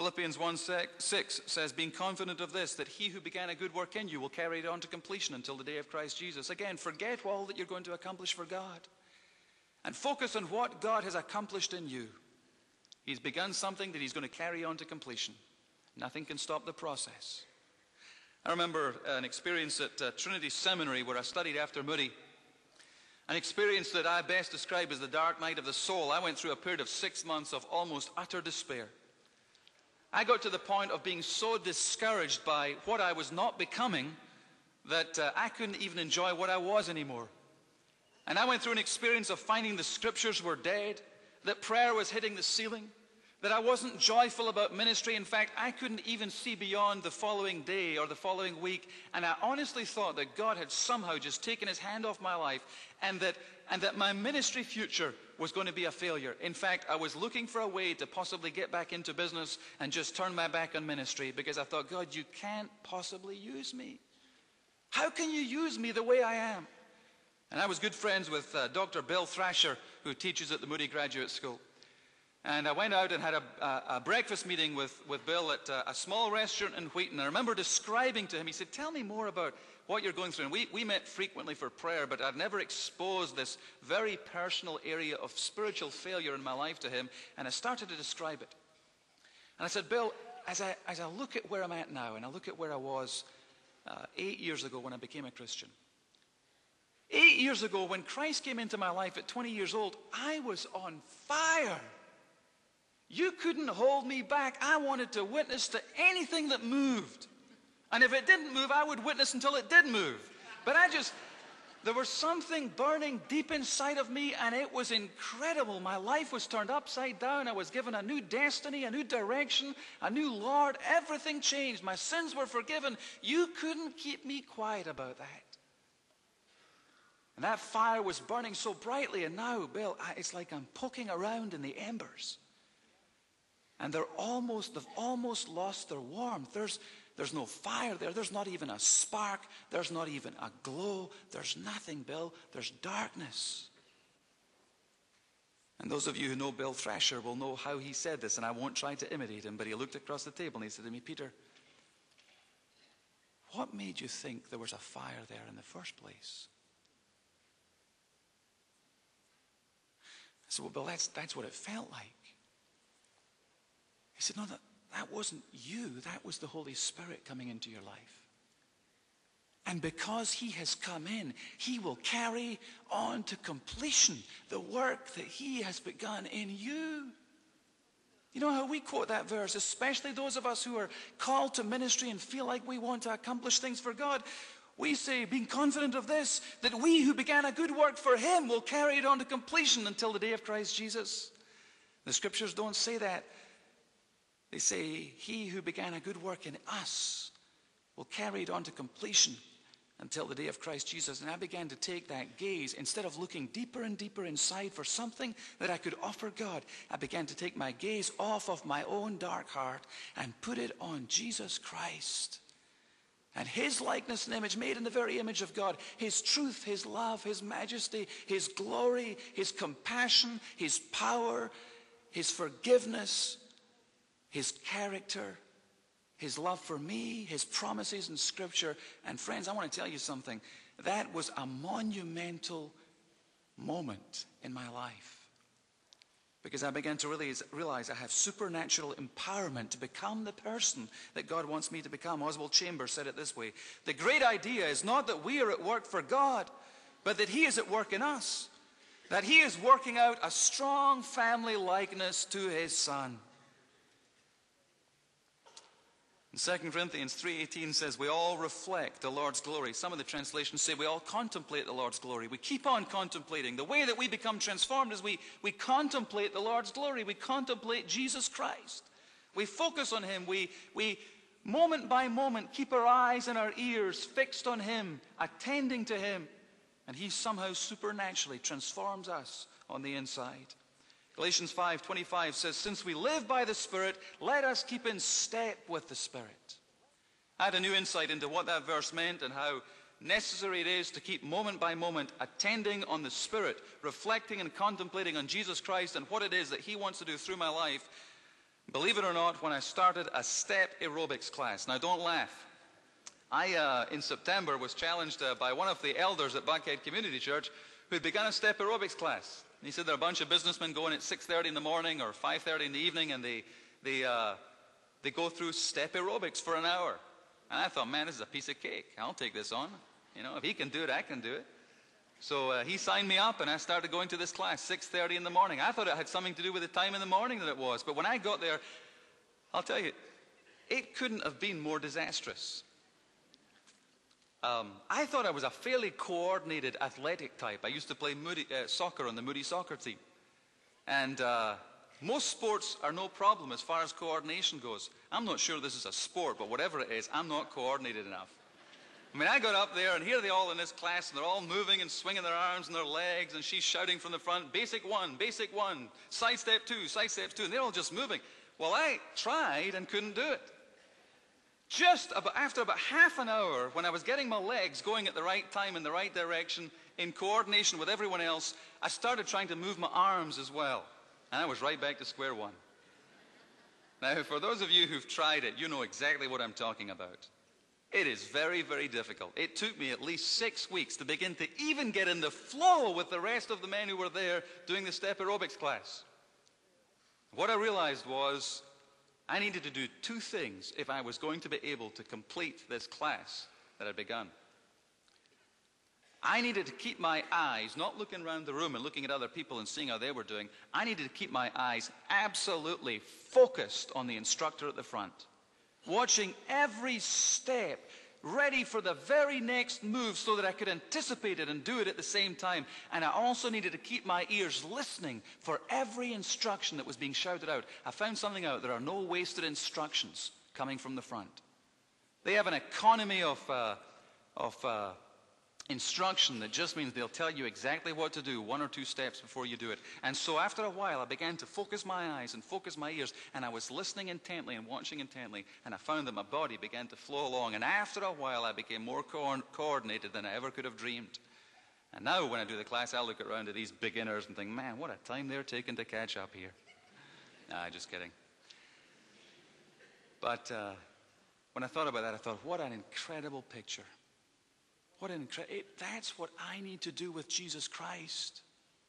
Philippians 1:6 says, being confident of this, that he who began a good work in you will carry it on to completion until the day of Christ Jesus. Again, forget all that you're going to accomplish for God and focus on what God has accomplished in you. He's begun something that he's going to carry on to completion. Nothing can stop the process. I remember an experience at Trinity Seminary where I studied after Moody. An experience that I best describe as the dark night of the soul. I went through a period of 6 months of almost utter despair. I got to the point of being so discouraged by what I was not becoming that I couldn't even enjoy what I was anymore. And I went through an experience of finding the scriptures were dead, that prayer was hitting the ceiling, that I wasn't joyful about ministry. In fact, I couldn't even see beyond the following day or the following week. And I honestly thought that God had somehow just taken his hand off my life and that my ministry future was going to be a failure. In fact, I was looking for a way to possibly get back into business and just turn my back on ministry because I thought, God, you can't possibly use me. How can you use me the way I am? And I was good friends with Dr. Bill Thrasher, who teaches at the Moody Graduate School. And I went out and had a breakfast meeting with Bill at a small restaurant in Wheaton. I remember describing to him, he said, tell me more about what you're going through. And we met frequently for prayer, but I'd never exposed this very personal area of spiritual failure in my life to him. And I started to describe it. And I said, Bill, as I look at where I'm at now, and I look at where I was 8 years ago when I became a Christian. 8 years ago, when Christ came into my life at 20 years old, I was on fire. You couldn't hold me back. I wanted to witness to anything that moved. And if it didn't move, I would witness until it did move. But there was something burning deep inside of me, and it was incredible. My life was turned upside down. I was given a new destiny, a new direction, a new Lord. Everything changed. My sins were forgiven. You couldn't keep me quiet about that. And that fire was burning so brightly, and now, Bill, it's like I'm poking around in the embers. And they've almost lost their warmth. There's no fire there. There's not even a spark. There's not even a glow. There's nothing, Bill. There's darkness. And those of you who know Bill Thrasher will know how he said this, and I won't try to imitate him, but he looked across the table and he said to me, Peter, what made you think there was a fire there in the first place? I said, well, Bill, that's what it felt like. He said, no, that wasn't you. That was the Holy Spirit coming into your life. And because he has come in, he will carry on to completion the work that he has begun in you. You know how we quote that verse, especially those of us who are called to ministry and feel like we want to accomplish things for God. We say, being confident of this, that we who began a good work for him will carry it on to completion until the day of Christ Jesus. The scriptures don't say that. They say, he who began a good work in us will carry it on to completion until the day of Christ Jesus. And I began to take that gaze, instead of looking deeper and deeper inside for something that I could offer God, I began to take my gaze off of my own dark heart and put it on Jesus Christ. And his likeness and image, made in the very image of God, his truth, his love, his majesty, his glory, his compassion, his power, his forgiveness, his character, his love for me, his promises in Scripture. And friends, I want to tell you something. That was a monumental moment in my life. Because I began to realize I have supernatural empowerment to become the person that God wants me to become. Oswald Chambers said it this way: the great idea is not that we are at work for God, but that he is at work in us. That he is working out a strong family likeness to his Son. And 2 Corinthians 3:18 says, we all reflect the Lord's glory. Some of the translations say we all contemplate the Lord's glory. We keep on contemplating. The way that we become transformed is we contemplate the Lord's glory. We contemplate Jesus Christ. We focus on him. We moment by moment keep our eyes and our ears fixed on him, attending to him. And he somehow supernaturally transforms us on the inside. Galatians 5:25 says, since we live by the Spirit, let us keep in step with the Spirit. I had a new insight into what that verse meant and how necessary it is to keep moment by moment attending on the Spirit, reflecting and contemplating on Jesus Christ and what it is that he wants to do through my life. believe it or not, when I started a step aerobics class. Now, don't laugh. I, in September, was challenged by one of the elders at Buckhead Community Church who had begun a step aerobics class. And he said there are a bunch of businessmen going at 6:30 in the morning or 5:30 in the evening, and they go through step aerobics for an hour. And I thought, man, this is a piece of cake. I'll take this on. You know, if he can do it, I can do it. So he signed me up, and I started going to this class, 6:30 in the morning. I thought it had something to do with the time in the morning that it was. But when I got there, I'll tell you, it couldn't have been more disastrous. I thought I was a fairly coordinated athletic type. I used to play soccer on the Moody soccer team. And most sports are no problem as far as coordination goes. I'm not sure this is a sport, but whatever it is, I'm not coordinated enough. I mean, I got up there, and here they all in this class, and they're all moving and swinging their arms and their legs, and she's shouting from the front, basic one, side step two, and they're all just moving. Well, I tried and couldn't do it. After about half an hour, when I was getting my legs going at the right time in the right direction, in coordination with everyone else, I started trying to move my arms as well. And I was right back to square one. Now, for those of you who've tried it, you know exactly what I'm talking about. It is very, very difficult. It took me at least 6 weeks to begin to even get in the flow with the rest of the men who were there doing the step aerobics class. What I realized was I needed to do two things if I was going to be able to complete this class that I'd begun. I needed to keep my eyes, not looking around the room and looking at other people and seeing how they were doing. I needed to keep my eyes absolutely focused on the instructor at the front, watching every step, ready for the very next move so that I could anticipate it and do it at the same time. And I also needed to keep my ears listening for every instruction that was being shouted out. I found something out. There are no wasted instructions coming from the front. They have an economy of instruction that just means they'll tell you exactly what to do 1 or 2 steps before you do it. And so after a while, I began to focus my eyes and focus my ears, and I was listening intently and watching intently, and I found that my body began to flow along. And after a while, I became more coordinated than I ever could have dreamed. And now when I do the class, I look around at these beginners and think, man, what a time they're taking to catch up here. Nah, just kidding. But when I thought about that, I thought, what an incredible picture. That's what I need to do with Jesus Christ.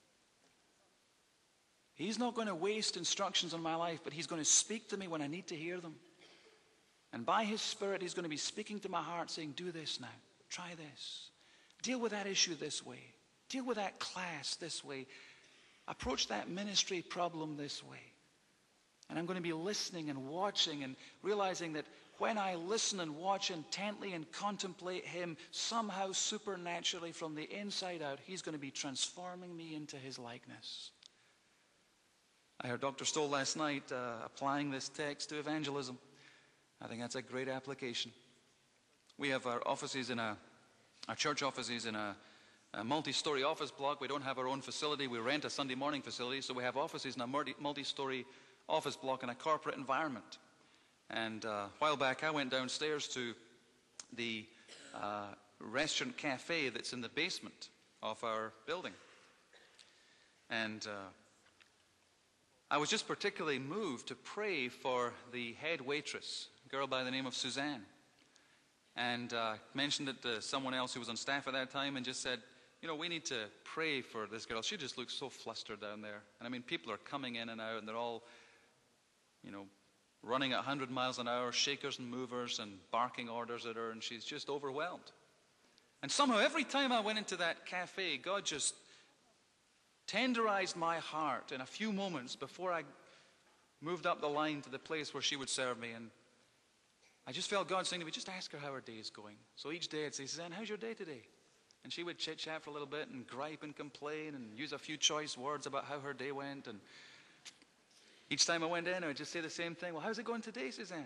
He's not going to waste instructions on my life, but he's going to speak to me when I need to hear them. And by his Spirit, he's going to be speaking to my heart saying, do this now. Try this. Deal with that issue this way. Deal with that class this way. Approach that ministry problem this way. And I'm going to be listening and watching and realizing that when I listen and watch intently and contemplate him, somehow supernaturally from the inside out, he's going to be transforming me into his likeness. I heard Dr. Stoll last night applying this text to evangelism. I think that's a great application. We have our offices our church offices in a multi-story office block. We don't have our own facility. We rent a Sunday morning facility, so we have offices in a multi-story office block in a corporate environment. And a while back, I went downstairs to the restaurant cafe that's in the basement of our building. And I was just particularly moved to pray for the head waitress, a girl by the name of Suzanne. And mentioned it to someone else who was on staff at that time and just said, you know, we need to pray for this girl. She just looks so flustered down there. And I mean, people are coming in and out, and they're all, you know, running at 100 miles an hour, shakers and movers and barking orders at her, and she's just overwhelmed. And somehow every time I went into that cafe, God just tenderized my heart in a few moments before I moved up the line to the place where she would serve me. And I just felt God saying to me, just ask her how her day is going. So each day I'd say, Suzanne, how's your day today? And she would chit-chat for a little bit and gripe and complain and use a few choice words about how her day went. And each time I went in, I would just say the same thing. Well, how's it going today, Suzanne?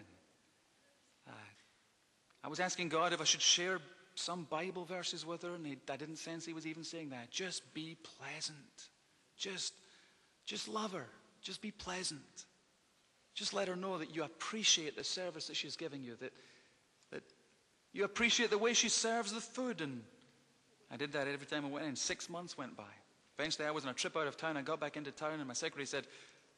I was asking God if I should share some Bible verses with her, and I didn't sense he was even saying that. Just be pleasant. Just love her. Just be pleasant. Just let her know that you appreciate the service that she's giving you, that you appreciate the way she serves the food. And I did that every time I went in. 6 months went by. Eventually, I was on a trip out of town. I got back into town, and my secretary said,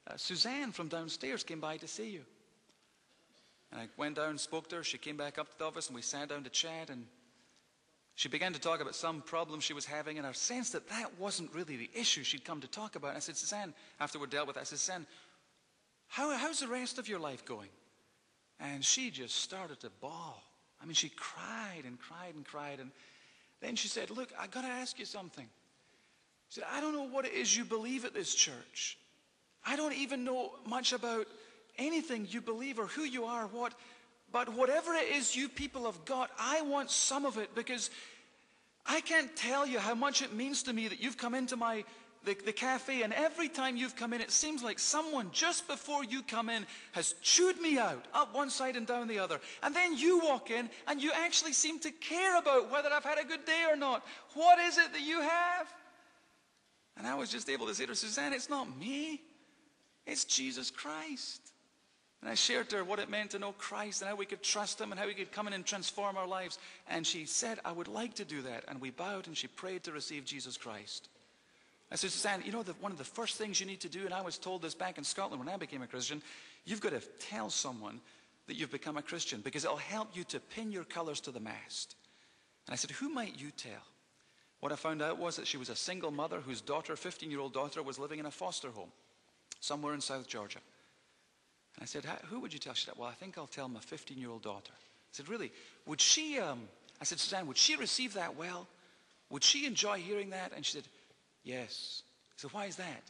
Suzanne from downstairs came by to see you. And I went down and spoke to her. She came back up to the office and we sat down to chat, and she began to talk about some problem she was having, and I sensed that that wasn't really the issue she'd come to talk about. And I said, Suzanne, after we dealt with it, I said, Suzanne, how's the rest of your life going? And she just started to bawl. I mean, she cried and cried and cried. And then she said, look, I got to ask you something. She said, I don't know what it is you believe at this church. I don't even know much about anything you believe or who you are, but whatever it is you people have got, I want some of it, because I can't tell you how much it means to me that you've come into the cafe, and every time you've come in, it seems like someone just before you come in has chewed me out, up one side and down the other. And then you walk in and you actually seem to care about whether I've had a good day or not. What is it that you have? And I was just able to say to her, Suzanne, it's not me. It's Jesus Christ. And I shared to her what it meant to know Christ and how we could trust him and how he could come in and transform our lives. And she said, I would like to do that. And we bowed and she prayed to receive Jesus Christ. I said, Suzanne, you know, one of the first things you need to do, and I was told this back in Scotland when I became a Christian, you've got to tell someone that you've become a Christian, because it'll help you to pin your colors to the mast. And I said, who might you tell? What I found out was that she was a single mother whose daughter, 15-year-old daughter, was living in a foster home somewhere in South Georgia. And I said, who would you tell? She said, well, I think I'll tell my 15-year-old daughter. I said, really? Would she, I said, Suzanne, would she receive that well? Would she enjoy hearing that? And she said, yes. I said, why is that?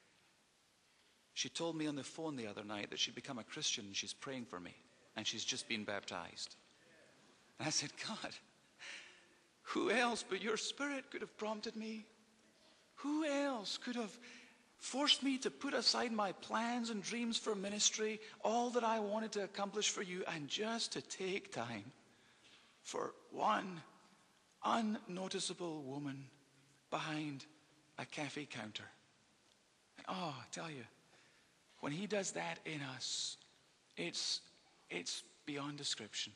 She told me on the phone the other night that she'd become a Christian and she's praying for me. And she's just been baptized. And I said, God, who else but your Spirit could have prompted me? Who else could have forced me to put aside my plans and dreams for ministry, all that I wanted to accomplish for you, and just to take time for one unnoticeable woman behind a cafe counter? And oh, I tell you, when he does that in us, it's beyond description.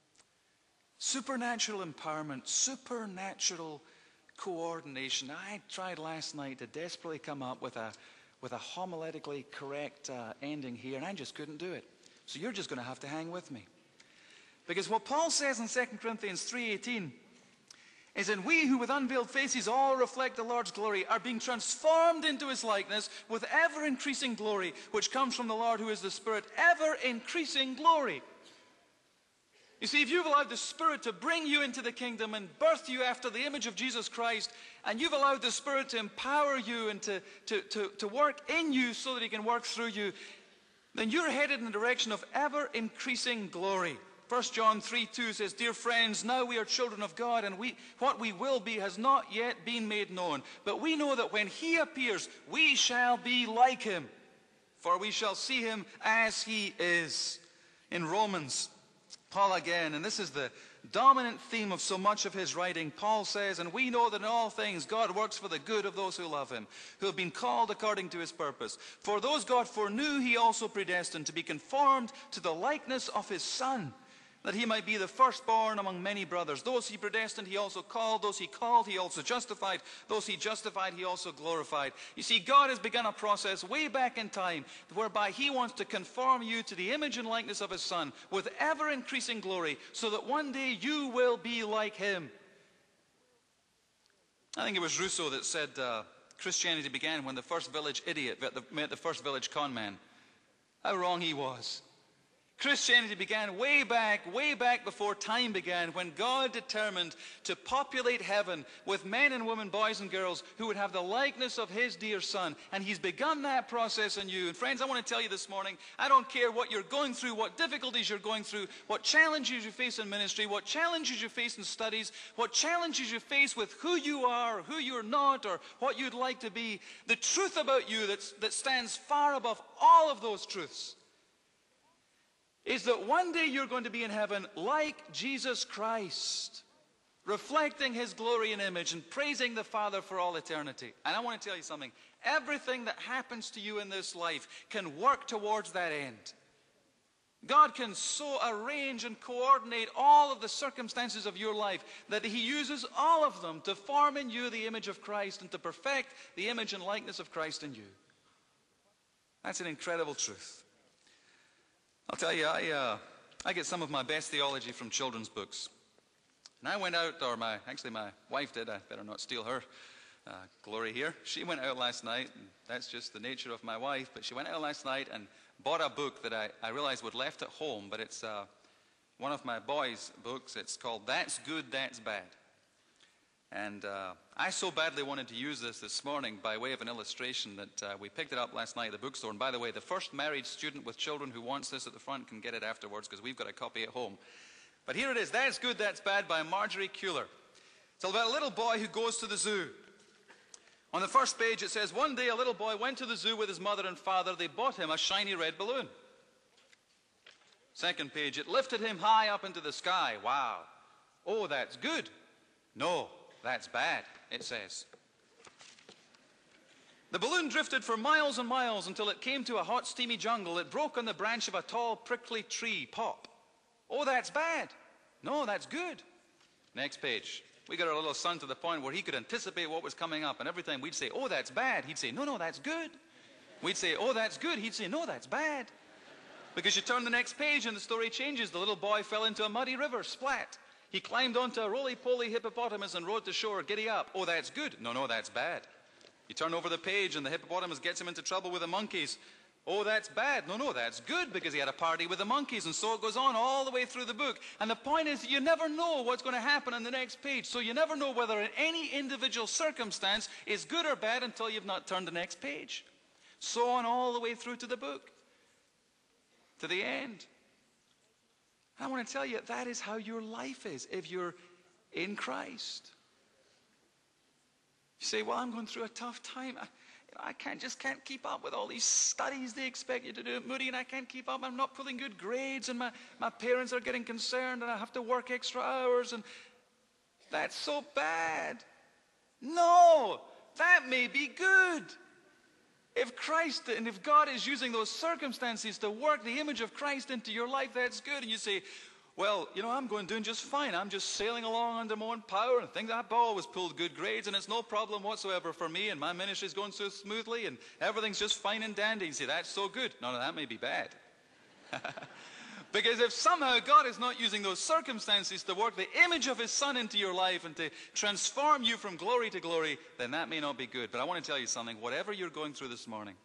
Supernatural empowerment, supernatural coordination. I tried last night to desperately come up with a homiletically correct ending here, and I just couldn't do it. So you're just going to have to hang with me. Because what Paul says in 2 Corinthians 3:18 is, and we who with unveiled faces all reflect the Lord's glory are being transformed into his likeness with ever-increasing glory, which comes from the Lord who is the Spirit, ever-increasing glory. You see, if you've allowed the Spirit to bring you into the kingdom and birth you after the image of Jesus Christ, and you've allowed the Spirit to empower you and to work in you so that he can work through you, then you're headed in the direction of ever-increasing glory. 1 John 3:2 says, dear friends, now we are children of God, and what we will be has not yet been made known. But we know that when he appears, we shall be like him, for we shall see him as he is. In Romans, Paul again, and this is the dominant theme of so much of his writing, Paul says, and we know that in all things God works for the good of those who love him, who have been called according to his purpose. For those God foreknew, he also predestined to be conformed to the likeness of his Son, that he might be the firstborn among many brothers. Those he predestined, he also called. Those he called, he also justified. Those he justified, he also glorified. You see, God has begun a process way back in time whereby he wants to conform you to the image and likeness of his Son with ever-increasing glory, so that one day you will be like him. I think it was Rousseau that said Christianity began when the first village idiot met the first village con man. How wrong he was. Christianity began way back before time began, when God determined to populate heaven with men and women, boys and girls, who would have the likeness of his dear Son. And he's begun that process in you. And friends, I want to tell you this morning, I don't care what you're going through, what difficulties you're going through, what challenges you face in ministry, what challenges you face in studies, what challenges you face with who you are, or who you're not, or what you'd like to be. The truth about you that stands far above all of those truths is that one day you're going to be in heaven like Jesus Christ, reflecting his glory and image and praising the Father for all eternity. And I want to tell you something. Everything that happens to you in this life can work towards that end. God can so arrange and coordinate all of the circumstances of your life that he uses all of them to form in you the image of Christ and to perfect the image and likeness of Christ in you. That's an incredible truth. I'll tell you, I get some of my best theology from children's books. And I went out, or my wife did. I better not steal her glory here. She went out last night, and that's just the nature of my wife, but she went out last night and bought a book that I realized would left at home, but it's one of my boys' books. It's called That's Good, That's Bad. And I so badly wanted to use this morning by way of an illustration that we picked it up last night at the bookstore. And by the way, the first married student with children who wants this at the front can get it afterwards, because we've got a copy at home. But here it is, That's Good, That's Bad by Marjorie Kuehler. It's about a little boy who goes to the zoo. On the first page it says, one day a little boy went to the zoo with his mother and father. They bought him a shiny red balloon. Second page, it lifted him high up into the sky. Wow. Oh, that's good. No, that's bad, it says. The balloon drifted for miles and miles until it came to a hot, steamy jungle. It broke on the branch of a tall, prickly tree. Pop. Oh, that's bad. No, that's good. Next page. We got our little son to the point where he could anticipate what was coming up. And every time we'd say, oh, that's bad, he'd say, no, that's good. We'd say, oh, that's good. He'd say, no, that's bad. Because you turn the next page and the story changes. The little boy fell into a muddy river. Splat. He climbed onto a roly-poly hippopotamus and rode to shore. Giddy up. Oh, that's good. No, that's bad. You turn over the page and the hippopotamus gets him into trouble with the monkeys. Oh, that's bad. No, that's good, because he had a party with the monkeys. And so it goes on all the way through the book. And the point is, you never know what's going to happen on the next page. So you never know whether any individual circumstance is good or bad until you've not turned the next page. So on all the way through to the book, to the end. I want to tell you, that is how your life is if you're in Christ. You say, well, I'm going through a tough time. I just can't keep up with all these studies they expect you to do at Moody, and I can't keep up. I'm not pulling good grades, and my parents are getting concerned, and I have to work extra hours, and that's so bad. No, that may be good. If Christ and if God is using those circumstances to work the image of Christ into your life, that's good. And you say, well, I'm doing just fine. I'm just sailing along under my own power, and things I've always pulled good grades, and it's no problem whatsoever for me, and my ministry is going so smoothly, and everything's just fine and dandy. You say, that's so good. No, that may be bad. Because if somehow God is not using those circumstances to work the image of His Son into your life and to transform you from glory to glory, then that may not be good. But I want to tell you something. Whatever you're going through this morning,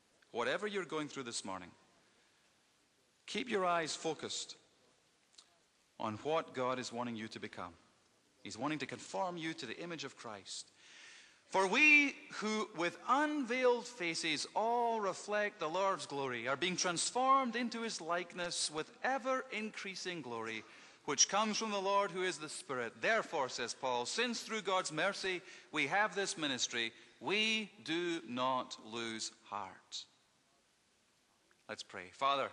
keep your eyes focused on what God is wanting you to become. He's wanting to conform you to the image of Christ. For we who with unveiled faces all reflect the Lord's glory are being transformed into His likeness with ever-increasing glory, which comes from the Lord who is the Spirit. Therefore, says Paul, since through God's mercy we have this ministry, we do not lose heart. Let's pray. Father,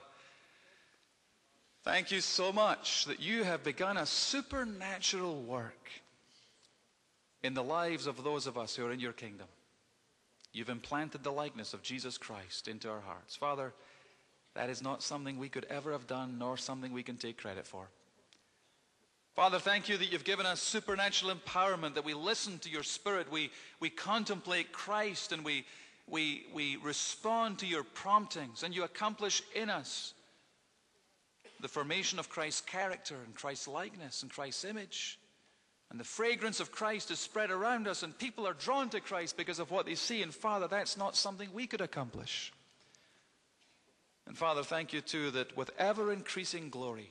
thank you so much that you have begun a supernatural work in the lives of those of us who are in your kingdom. You've implanted the likeness of Jesus Christ into our hearts. Father, that is not something we could ever have done, nor something we can take credit for. Father, thank you that you've given us supernatural empowerment, that we listen to your Spirit, we contemplate Christ, and we respond to your promptings, and you accomplish in us the formation of Christ's character and Christ's likeness and Christ's image. And the fragrance of Christ is spread around us, and people are drawn to Christ because of what they see. And Father, that's not something we could accomplish. And Father, thank you too that with ever-increasing glory,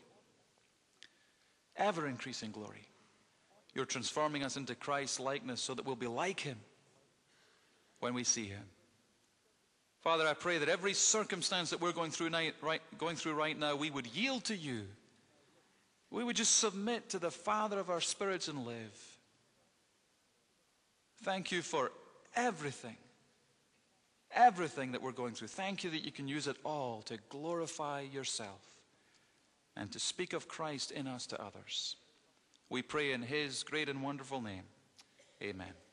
you're transforming us into Christ's likeness so that we'll be like Him when we see Him. Father, I pray that every circumstance that we're going through right now, we would yield to you. We would just submit to the Father of our spirits and live. Thank you for everything that we're going through. Thank you that you can use it all to glorify yourself and to speak of Christ in us to others. We pray in His great and wonderful name. Amen.